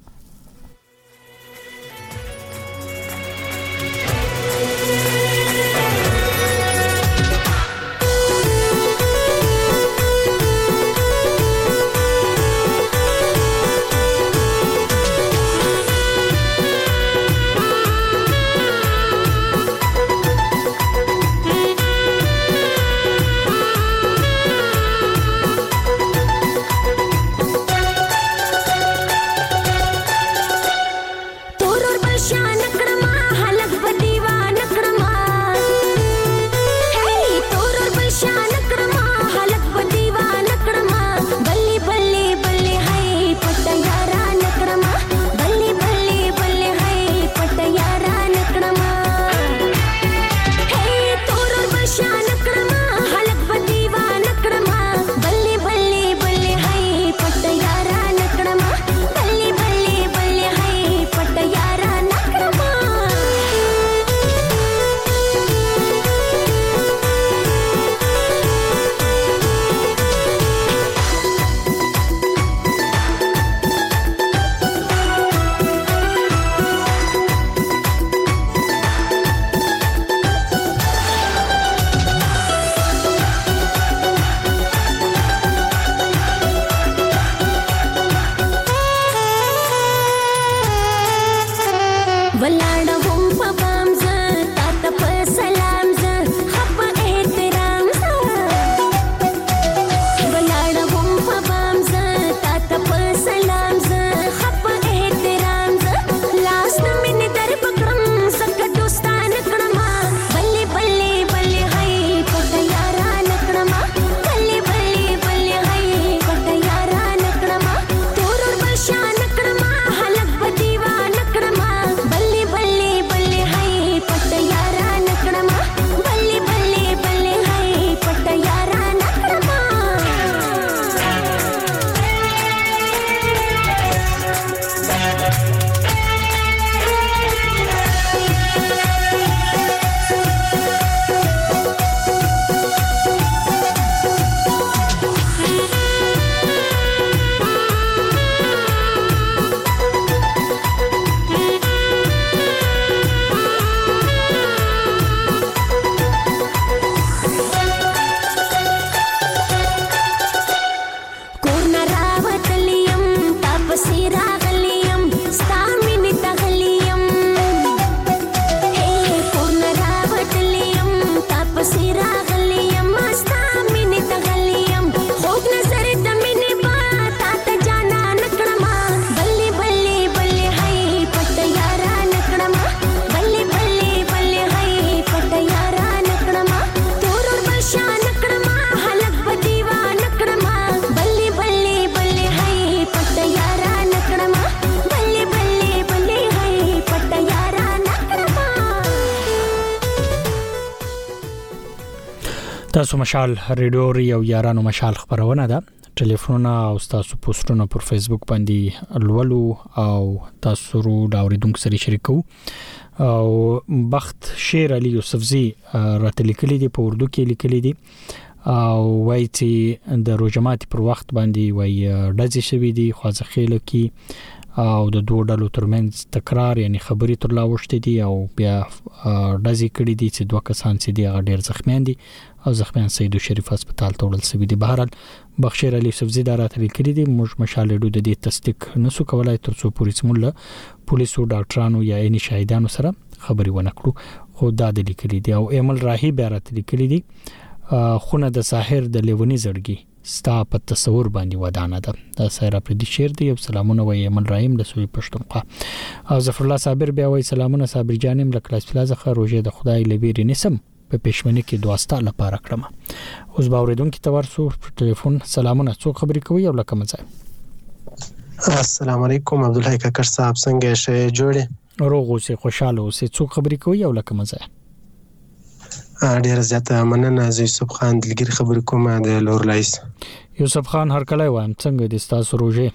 تاسو مشال ریډیو یو یارانو مشال خبرونه ده ټلیفون او تاسو پوسټونه پر فیسبوک باندې لولو او تاسو رو دا اوریدونکو سره شریکو او بخت شیر علي یوسفزي راتلیکلي دي په اردو کې لیکلي دي او وایي چې د روجمات پر وخت باندې وایي دځي شوی دي خوځخېل کې او د دوه ډلو ترمنځ تکرار یعنی خبري تر لا وشته دي او بیا دځي کړي دي چې دوه کسان چې دي هغه ډېر زخمیان دي او زخمیان سید شریف هسپتال ته وړل شوی دي. بهرحال بخشیر علي یوسفزي دا راتلیکلي دي موږ مشال ډو د دې تصدیق نسو کولای تر څو پولیس مولا پولیسو ډاکټرانو یا عیني شاهدانو سره خبري ونکړو خو دا د لیکلي دي او ایمل راهي بیا راتلیکلي دي خونه د ساحر د لیونی زړګي ستا په تصور باندې ودانه ده دا سره پر دې شعر دی. سلامونه وای ایمل راهیم له سوی پښتونخوا او ظفر الله صابر بیا وای سلامونه صابر جانم له کلاس پلازه روزه د خدای لبیری نسم په پښمنه کې دواستا لپاره کړم. اوس باوریدونکو تورسو په ټلیفون سلامونه څوک خبرې کوي او لکه مزه. السلام علیکم عبد الله کاکر صاحب څنګه شې جوړې روغ اوسې خوشاله اوسې څوک خبرې کوي او لکه مزه. ډیر زیاته مننه زه یوسف خان دلګری خبرې کوم د لور لایس. یوسف خان هر کله وایم څنګه د تاسو روزه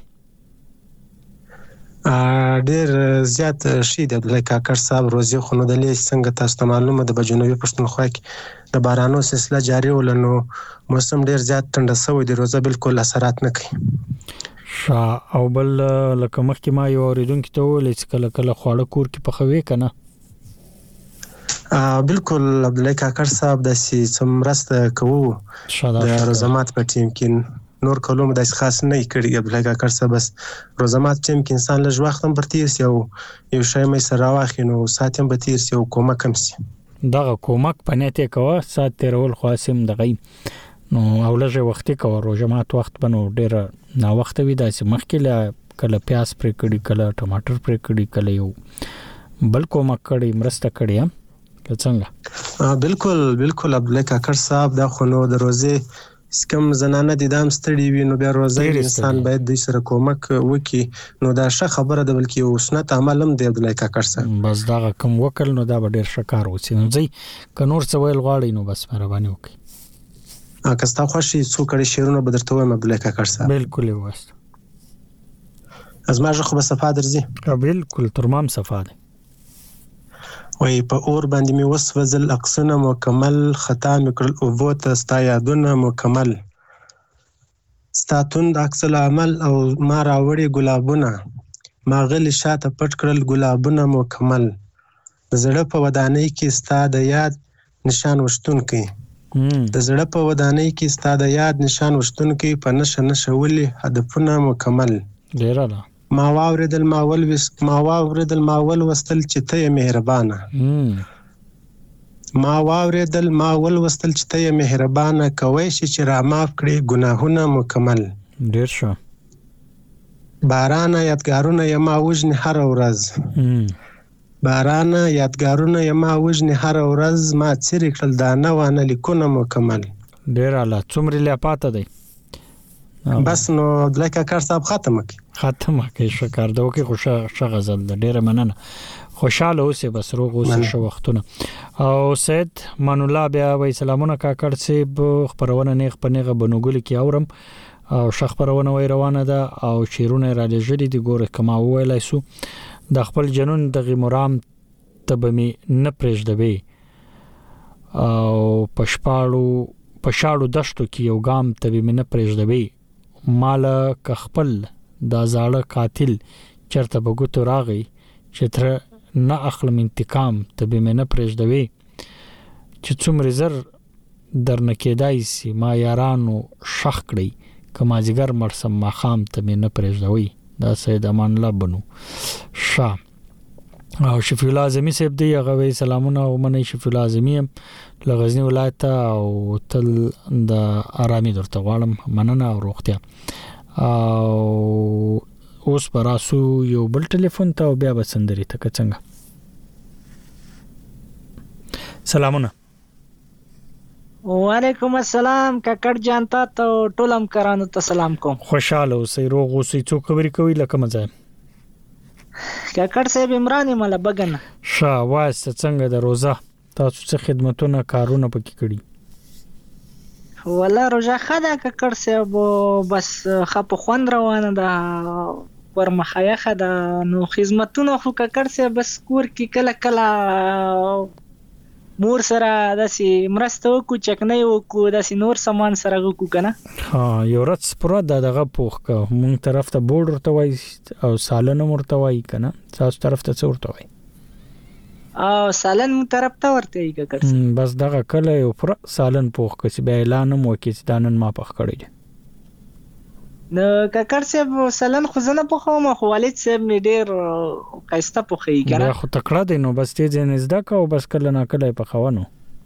ډیر زیات شي د عبد الله کاکر صاحب روزي خو نو د لیس څنګه تاسو ته معلومه د جنوبي پښتونخوا کې د بارانو سلسله جاری ولنو موسم ډیر زیات تند شوی دی روزه بالکل اثرات نه کوي او بل لکه مخکې ما یو اوریدونکو ته ولې چې کله کله خواړه کور کې پخوي کنه بالکل عبد الله کاکر صاحب د سمرسته کوو د روزمات په ټیم کې نور کلوم د خاص نه کړی عبد الله کاکر صاحب بس روزمات ټیم کې انسان لږ وخت هم پرتیر سی او یو شی مې سره واخینو ساتم به تیر سی او کومک هم سی دغه کومک پنهته کوه سات تیرول خاصم دغه نو اولجه وخت کوه روزمات وخت بنو ډیر نا وخت وی داسې مخکې کله پیاز پرې کړي کله ټماټر پرې کړي کله یو بل کومک کړي مرسته کړي څنګه بالکل عبد الله کاکر صاحب دا خو نو د روزه سکم زنانه د دام ستړي وي نو بیا روزه انسان باید د سره کومک وکي نو دا ښه خبره ده بلکې او سنت عمل هم دی عبد الله کاکر صاحب بس دا کوم وکړ نو دا ډیر شکار وسی نو ځي کنور څه ویل غواړي نو بس مهرباني وکي کستا خوشي څو کړي شیرونه بدرته وایم عبد الله کاکر صاحب بالکل وست ازما خو به صفه درځي بالکل ترمام صفه ده وای په اور باندې می وسوځل اقصنه مکمل خطا میکرل او ووت ستا یادونه مکمل ستاتون د عکس العمل او ما راوړي ګلابونه ما غلی شاته پټ کړل ګلابونه مکمل زړه په ودانۍ کې ستا د یاد نشان وشتون کې د زړه په ودانۍ کې ستا د یاد نشان وشتون کې په نشه ولي هدفونه مکمل ډیر نه ما واوریدل ما ول وستل چې ته مهربانه ما واوریدل ما ول وستل چې ته مهربانه کوي چې را معاف کړي ګناهونه مکمل ډیر شو باران یادګارونه یما وجن هر ورځ باران یادګارونه یما وجن هر ورځ ما چیرې کړل دانه وانه لیکونه مکمل ډیر اعلی څومره لا پاته دی بس نو عبد الله کاکر صاحب ختمه کی شکر دا وکي خوشا غزل د ډیره مننه خوشاله اوسه بس روغ اوسه شو وختونه او سید مان الله بیا وای سلامونه کاکر صاحب خبرونه نه خپنه بنوګل کی اورم او شخبرونه وای روانه ده او شیرونه را لجری دی ګوره کما ویلای سو د خپل جنون د غمرام تبمی نه پرېږدوي او پښاړو دشتو کې یو ګام تبمی نه پرېږدوي مال ک خپل دا زاړه قاتل چرته بغوتو راغی چې تر نه اخلم انتقام ته به نه پرېږدوي چې څومره زر درنه کېدای سي ما یارانو شخ کړی کما جګر مرسم ما خام ته نه پرېږدوي دا سید امان الله بنو شاه او شفیع الله اعظمي صاحب دی هغه سلامونه او منی شفیع الله اعظمي لغزنی ولایت او تل د آرامي درته غواړم مننه او روغتیا او اوس براسو یو بل ټلیفون ته بیا بسندري ته څنګه سلامونه وعلیکم السلام کاکړ جان ته ټولم کرانو ته سلام کوم خوشاله اوسئ روغ اوسئ څوک خبرې کوي لکه مزه کاکړ صاحب عمران مله بغنه واسه څنګه د روزه تاسو څه خدمتونه کارونه پکې کړی ولا روزه خدا ککړ سه بس خپ خوند روانه ده پر مخایخه ده نو خدمتونه خو ککړ سه بس کور کې کله کله مور سره داسې مرسته وکړو چکنۍ وکړو داسې نور سامان سره وکړو کنه یو ورځ پوره دغه پوخ کا مونږ طرف ته بورډ ورته وای او سالن ورته وای کنه تاسو طرف ته څه ورته وای او سالن مونږ طرف ته ورته یې ککړ بس دغه کله یو پوره سالن پوخ کسي به اعلان مو کې دانن ما پخ کړی نو ککړ صاحب سالن خو زنه په خو خو والد صاحب می ډیر قایسته پخې کړه خو تکړه دی نو بس تیز نزدا کا او بس کله نه کله په خوانو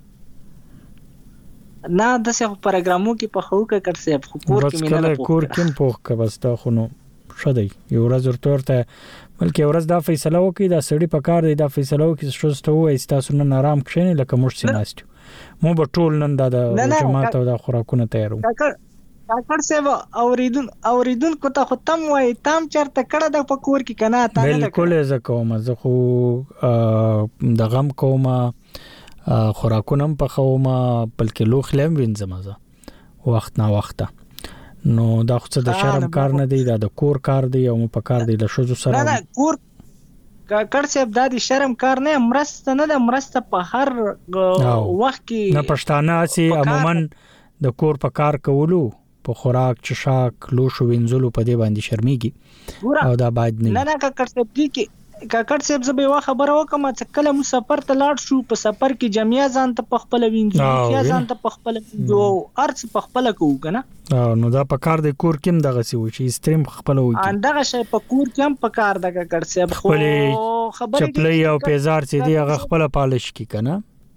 نه د څه پروګرامو کې په خو ککړ صاحب خو کور کې مینه نه کور کې پوخ کا بس تا خو نو شدی یو ورځ ورته بلکې ورځ دا فیصله وکي دا سړی په کار دی دا فیصله وکي چې ته وای تاسو نن آرام کښینې لکه موږ سیناستو مو به ټول نن دا جماعت او دا خوراکونه تیارو کاکړ سیو اوریدون کو ته ختم وای تام چرته کړه د پکور کې کنه تا نه بالکل زکه مزه خو د غم کومه خوراکونم په خومه بلکې لوخ لم وینځمزه وخت نه وخت نو دا خو څه د شرم کار نه دی دا د کور کار دی او په کار دی له شوزو سره نه کور کاکړ سیب د شرم کار نه مرسته نه د مرسته په هر وخت کې نه پښتانه سي عموما د کور په کار کولو په خوراک چشاک لوشو وینځلو په دې باندې شرمېږي او دا باید نه کاکړ سیب دی کې کاکړ صاحب زه به خبره وکم چې کله مو سفر ته لاړ شو په سفر کې جمعیا ځان ته پخپل وینځو یا ځان ته پخپل جو ارڅ پخپل کو کنه نو دا په کار د کور کې دغه سی و چې استریم خپل وي اندغه شی په کور کې هم په کار د کاکړ صاحب خو خبره چپلې او پیزار چې دی هغه خپل پالش کی کنه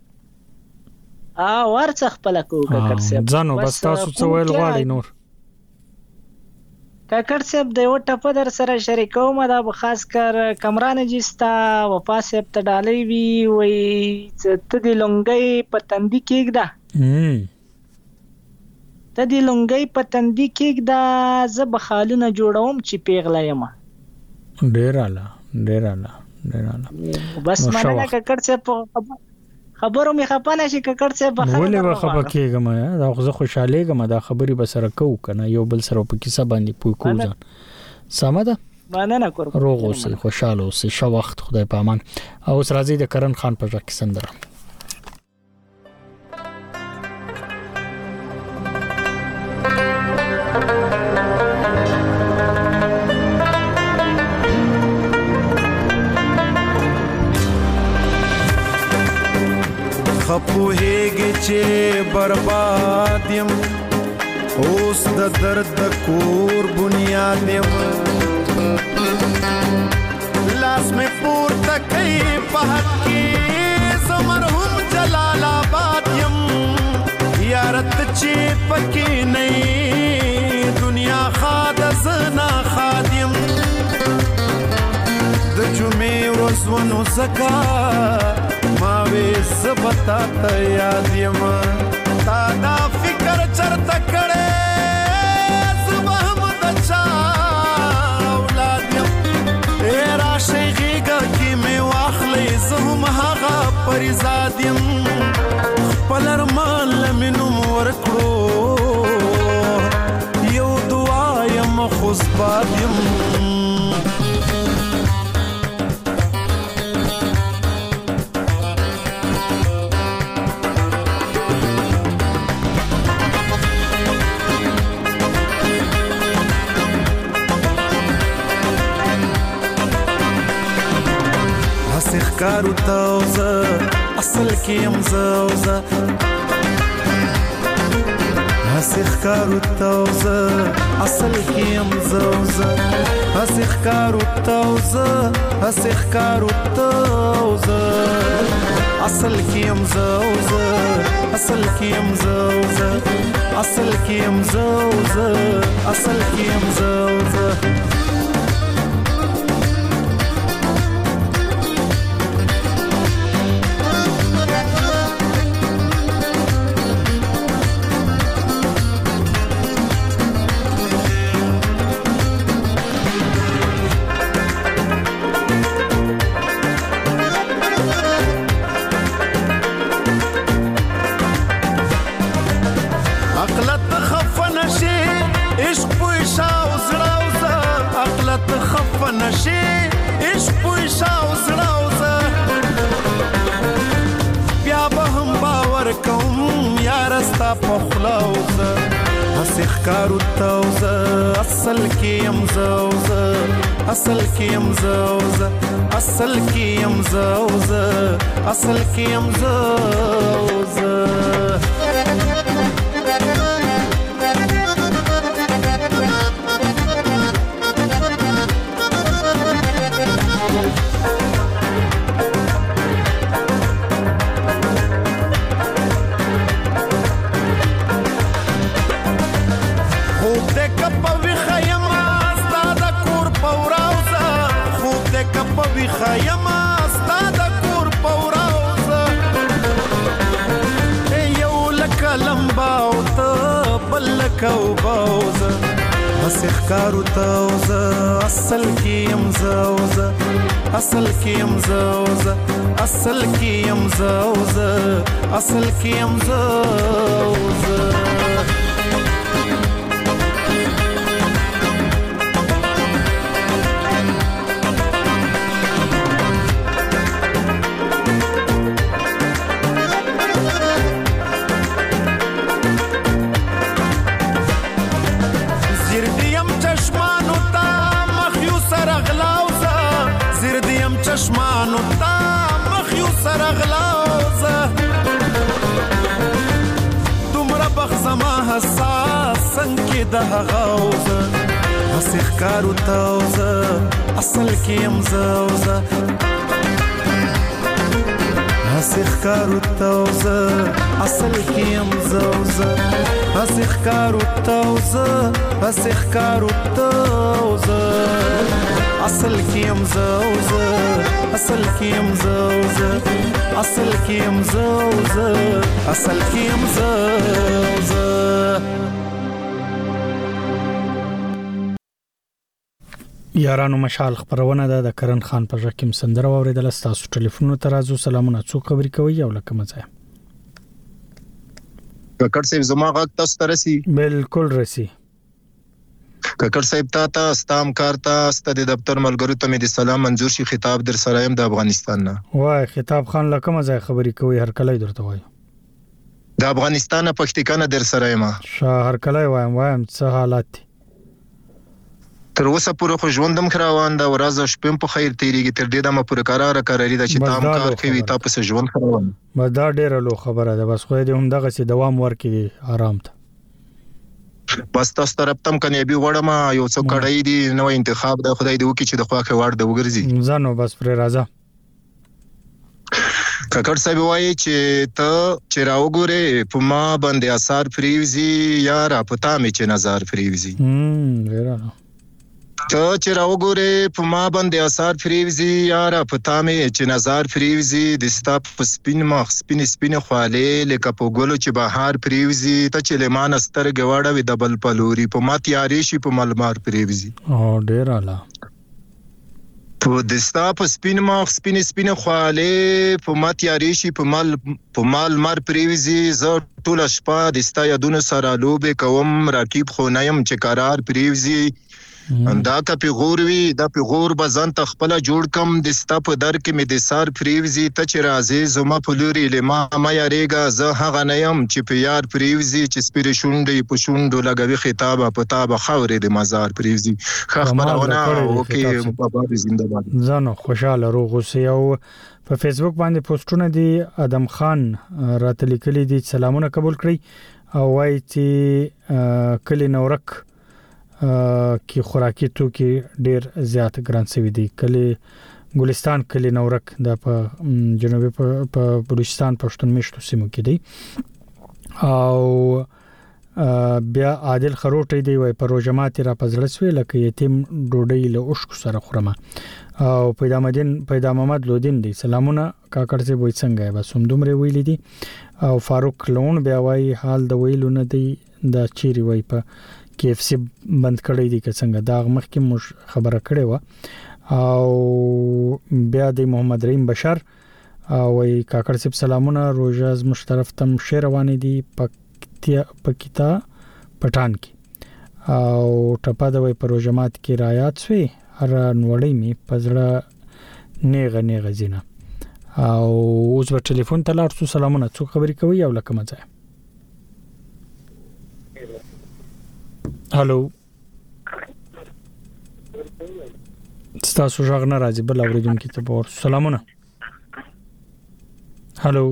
ورڅ خپل کو کاکړ صاحب ځانو بس تاسو څه ویل غواړئ نور کاکړ صاحب د یو ټپ در سره شریکوم دا به خاص کر کمران جستا وفا صاحب ته ډالۍ وی وای ته دی لونګي پتندې کېګدا ته دی لونګي پتندې کېګدا زه بخالونه جوړوم چې پیغلا یم ډیر اعلی بس مننه کاکړ صاحب خبرو می خپانه شي ککړ صاحب بخښنه ولې وخبه کېګم دا خو زه خوشاله ګم دا خبري به سره کو کنه یو بل سره په کیسه باندې پوي کوځه سمده مننه کوم روغ اوسې خوشاله اوسې شو وخت خدای په امان او اوس راځي د کرن خان په ځکه سندره خپوهیږي چې برباد یم اوس د درد د کور بنیاد یم لاس مې پورته کوي په حق کې زه مرحوم جلال آباد یم یارت چې پکې نه دنیا خاد زنا خادم د جمعې ورځ ونو زکا ما وې زبتا ته یاد یم تا دا فکر چرته کړې زبه هم د چا اولاد یم راشه غېږه کې مې واخلې زه هم هغه پریزاد یم خپل ارمان مې نوم ورکړو یو دعا یم خوشباد یم کارو تاوزه اصل کې امزاوزه هسخ کارو تاوزه اصل کې امزاوزه هسخ کارو تاوزه هسخ کارو تاوزه اصل کې امزاوزه اصل کې امزاوزه اصل کې امزاوزه اصل کې امزاوزه پخلاوزه هسې ښکارو توزه اصل کې یم زه او زه اصل کې یم زه او زه اصل کې یم زه او زه اصل کې یم زه او زه خیمه ستا د کور پوراوزه یو لکه لمبا او ته بل لکه اوباوزه هسې ښکارو توزه اصل کې یم زه او زه اصل کې یم زه او زه اصل کې یم زه او زه اصل کې یم زه او زه چشمانو تا مخیو سرغلاوزه دومره بخزما حساس سنگی ده غوزه هسې ښکارو توزه اصل کې یم زه او زه هسې ښکارو توزه اصل کې یم زه او زه هسې ښکارو توزه هسې ښکارو توزه اصل کې یم زه او زه اصل کې یم زه او زه اصل کې یم زه او زه اصل کې یم زه او زه یارانو مشال خبرونه ده د کرن خان په ژکه سندره اوریدل تاسو ټلیفون ته راځو سلامونه څوک خبرې کوي او لکه مزه ککړ صاحب زما غږ تاسو ته رسي بالکل رسي ککړ صاحب تا ستام کارتا ست د دفتر ملګرو ته مې د سلام منظور شي خطاب در سره يم د افغانستان نه وای خطاب خان لکه مزه خبرې کوي هر کله درته وای د افغانستان پښتون در سره یم هر کله وایم څه حالات تر اوسه پورې خو ژوندم خروان دا ورځ شپم په خیر تیریږي تر دې دمه پورې قراری دا چې تام کار کوي تاسو ژوند خروان ما دا ډیره لو خبره ده بس خو دې هم دغه سي دوام ورکړي آرام ته بس تاسو طرفتم کني به وړم یو څو کړای دي نو انتخاب د خدای دی وکي چې د خواخه وړ د وګرځي ځانو بس پر راځه ککړ صاحب وایي چې ته چې راوګوره په ما باندې اثر فریوزي یا را پتا مې چې نظر فریوزي ډیره ته چې راوګوره په ما باندې اثر فریوزي یا را پتا مې چې نظر فریوزي د ستاپ په سپین مخ سپین خواله لکه په ګلو چې بهار فریوزي ته چې لمان استر غواړه وي د بل پلوري په ما تیارې شي په ملمار فریوزي او ډیر اعلی په د ستاپ سپین مخ سپین خواله په ما تیارې شي په مال مار فریوزي زه ټول شپه د ستا یادونه سره لوبه کوم راکیب خو نیم چې قرار فریوزي دا کا پیغوروي دا پیغور بزن تخپل جوړ کم د ستاپ در کې مې د سار فریوزي ته چې راځي زما پلوري لما ما یاريګه زه هغه نیم چې په یار فریوزي چې سپری شونډې په شونډو لګوي خطابه پتا به خورې د مزار فریوزي خبرونه اوکي بابا زنده باد زنه خوشاله روغ اوسې او په فیسبوک باندې پوسټونه دي ادم خان راته لیکلي دي سلامونه قبول کړئ او وایي چې کلی نورک کی خوراکي توکي ډیر زیات ګران شوی دي کلی ګلستان کلی نورک د په جنوبي په بلوچستان پښتون میشتو سیمو کې دی او بیا عادل خروټي دی وای په روجمات را پزړ سوی لکه یتیم ډوډۍ له اوشک سره خورما او پیدا محمد لودین دی سلامونه کاکړ سي وای څنګه بس هم دومره ویل دي او فاروق لون بیا وای حال د ویلو نه دی د چيري وای په KFC بند کړی دي که څنګه دا مخکې مش خبره کړې و او بیا د محمد رحیم بشر او کاکړ صاحب سلامونه روزاز مشترف تم شیروانی دي پکتا پټان کې او ټپا د وای پروژمات کې رایات سوی هر نوړې می پزړه نیغه زینا او اوس په ټلیفون ته لاړ سلامونه څو خبرې کوي او لکه مزه هالو تاسو ژغ نه راځي بل اوریدونکو ته پور سلامونه هالو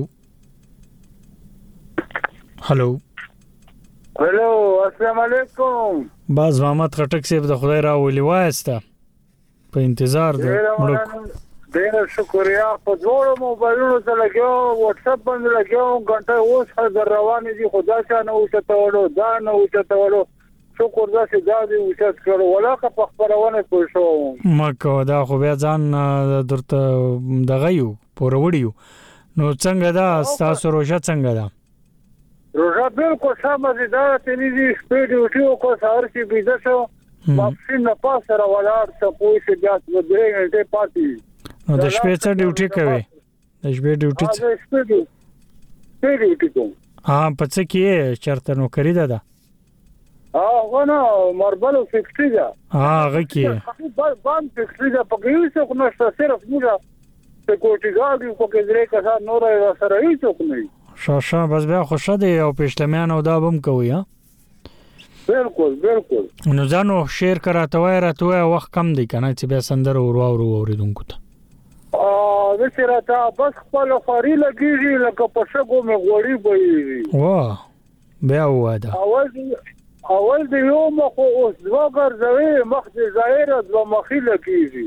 هالو هلو السلام علیکم باز محمد خټک صاحب د خدای راولي وایسته په انتظار دی مړک ډیر شکریا په ډوړو موبایلونو ته لګیو واتس اپ باندې لګیو غنټه اوس حاضر روانې دي خدا شانه او چتولو دا نه او چتولو شکر دا چې دا دی او چې کړو ولاکه په خبرونه پوه شو مکه دا خو بیا ځان درته دغه یو پور وړیو نو څنګه دا تاسو روزه څنګه ده روزه بالکل سمه ده تلویزیون سپیډ ډیوټي او کو سهار کې بيځه شو واپس نه پاسه راولار ته پوه شي بیا د درې غنټې پاتې نو د شپې څه ډیوټي کوي د شپې ډیوټي څه ډیوټي کوم په څه کې چرته نو کړی ده غواړم ماربل فکسټی ده هغه کې باندې فکسټی ده په یو څه نو صرف موږ په کوټیګاډي په کې درې کسان نور سره هیڅ نه شاشه بس بیا خوشا دی او پښتمیان او دا بم کوي ها بالکل نو ځانو شیر کراته وای راته وخت کم دی کنه چې بیا سندر او اوریدونکو ته د سراته بس خپل خاري لګیږي لکه په شګو مې غوړی بېږي واه بیا واده اول د یو مخ اوس دوه ګرځوي مخ د ظاهر د مخې لګیږي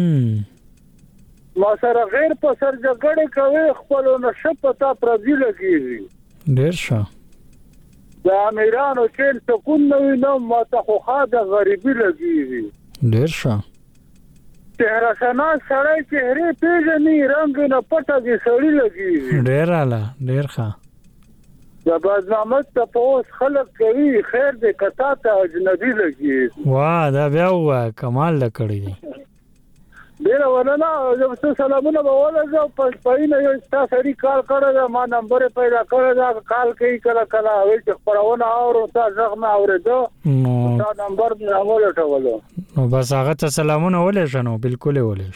ما سره غیر په سر جګړه کوي خپل نشه پتا پردي لګیږي ډیر ښه د امیرانو چې سکون نو ما ته خو خاده غریبي لګیږي ډیر ښه چهره سنا سړی چهره پیژني رنگ نه پټه دي سړی لګیږي ډیر اعلی ډیر ښه د بازنامه ته پوس خلک کوي خیر دې کتا ته اجنبي لګیږي واه دا بیا کمال لکړی دی ډیر ولنه زه سلامونه به ولزم په پاینه یو تاسو کال کړل ما نمبر پیدا کړل کال کوي کله وی چې خبرونه اورو تاسو ځغمه اوریدو دا نمبر مې راولټولو نو بس هغه ته سلامونه ولې شنو بالکل ولې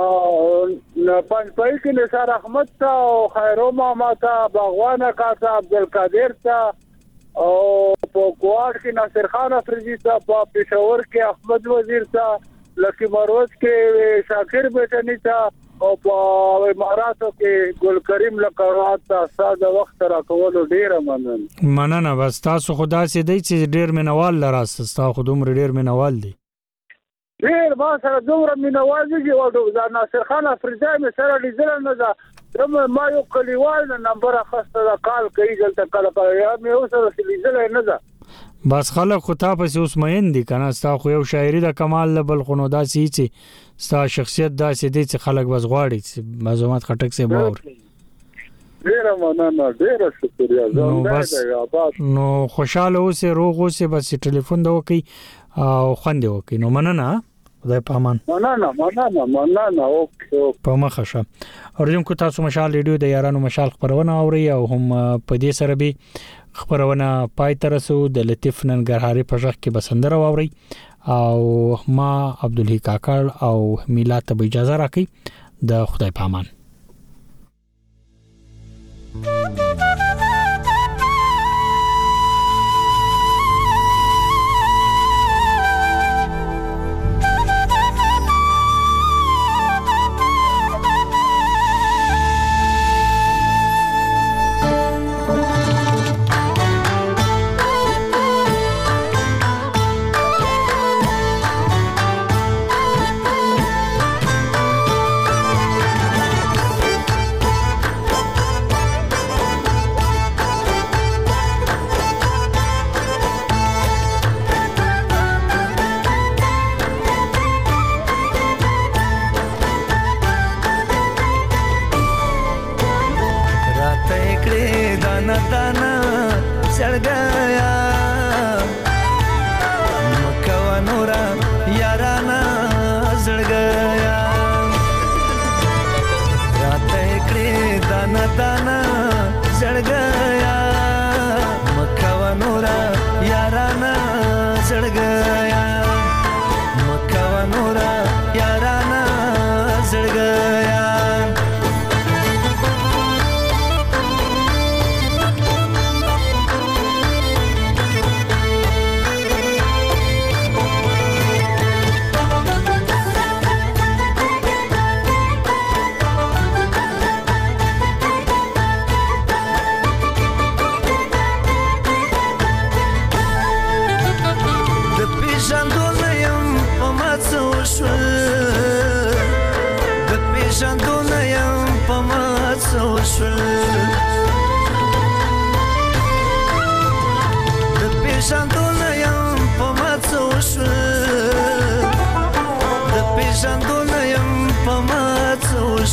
نه پنځ پای کې نثار احمد ته او خیرو ماما ته باغوانه کاته عبدالقادر ته او په کوټ کې ناصر خان افریدي ته په پېښور کې احمد وزیر ته لکی مروز کې شاکر بیٹنی تا او په اماراتو کې ګل کریم لکرات تا ساده وخت را کول ډیر مننه بس تاسو خدا سي دی چې ډیر منوال لراست تاسو خودم ډیر منوال دی ډیر ما سره دومره منوال دي چې دا ناصر خان افریدي مې سره لیدل نه دا ما یو کلیوال نمبر اخسته دا کال کوي دلته کله یا مې اوسه لیدل نه دا بس خلک خو تا پس اوس مین دي کنه ستا خو یو شاعري د کمال لبل خونو داسي چې ستا شخصیت داسي دي چې خلک بس غواړي چې معلومات خټک سي باور ډیر مننه ډیر شکریا نو خوشاله اوسه روغ اوسه بس ټلیفون دا وکي او خوند وکي نو مننه خدای پامان مننه اوکې په مخه شه اوریدونکو تاسو مشال ریډیو د یارانو مشال خبرونه اوري او هم په دې سره به خبرونه پای ته رسو د لطیف ننګرهاري په ځخ کې بسندره واوري او ما عبدالحی کاکړ او میلاد ته اجازه راکړي د خدای پامان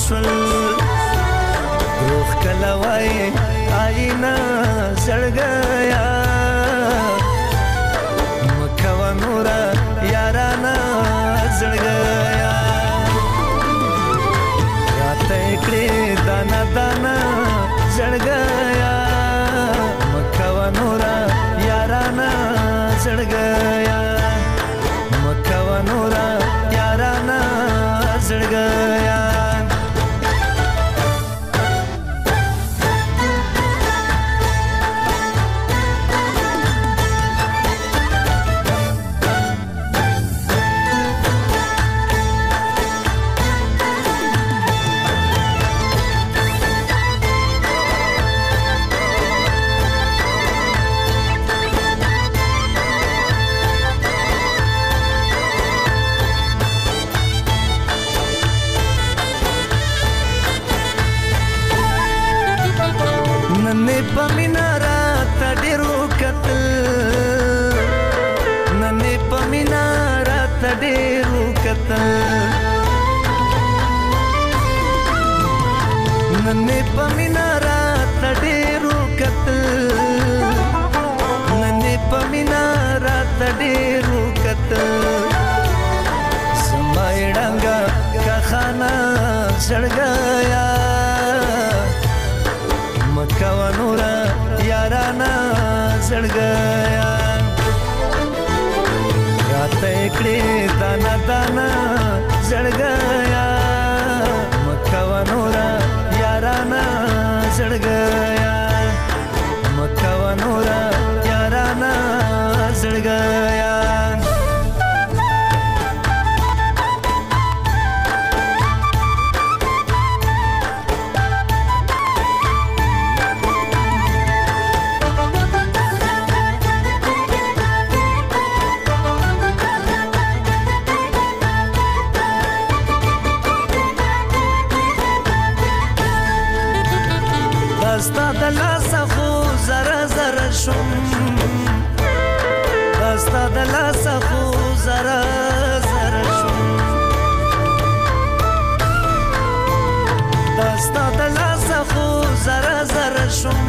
شول روح کلوای آینا زړګیا مکوا نورا یارانا زړګیا راته کړې دانا دانا زړګیا مکوا نورا یارانا زړګیا مکوا نورا یارانا زړګیا नन्हे पमिनारा तडेरू कतल नन्हे पमिनारा तडेरू कतल समायडांगा का खाना सड़ गया मक्का नूरा याराना सड़ गया रात एकड़े दाना दाना सड़ गया मक्का नूरा याराना सड़ गया मक्का नूरा याराना सड़ गया دستا دلا سخو زرا زرا شم دستا دلا سخو زرا زرا شم دستا دلا سخو زرا زرا شم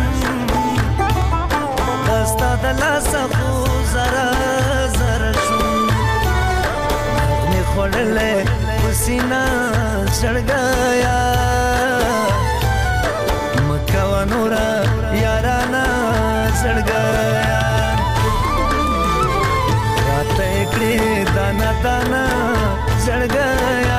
دستا دلا سخو زرا زرا شم نغمه خورلے پسینہ چڑھ گیا नूरा याराना सड़ गया रात एकड़े दाना दाना सड़ गया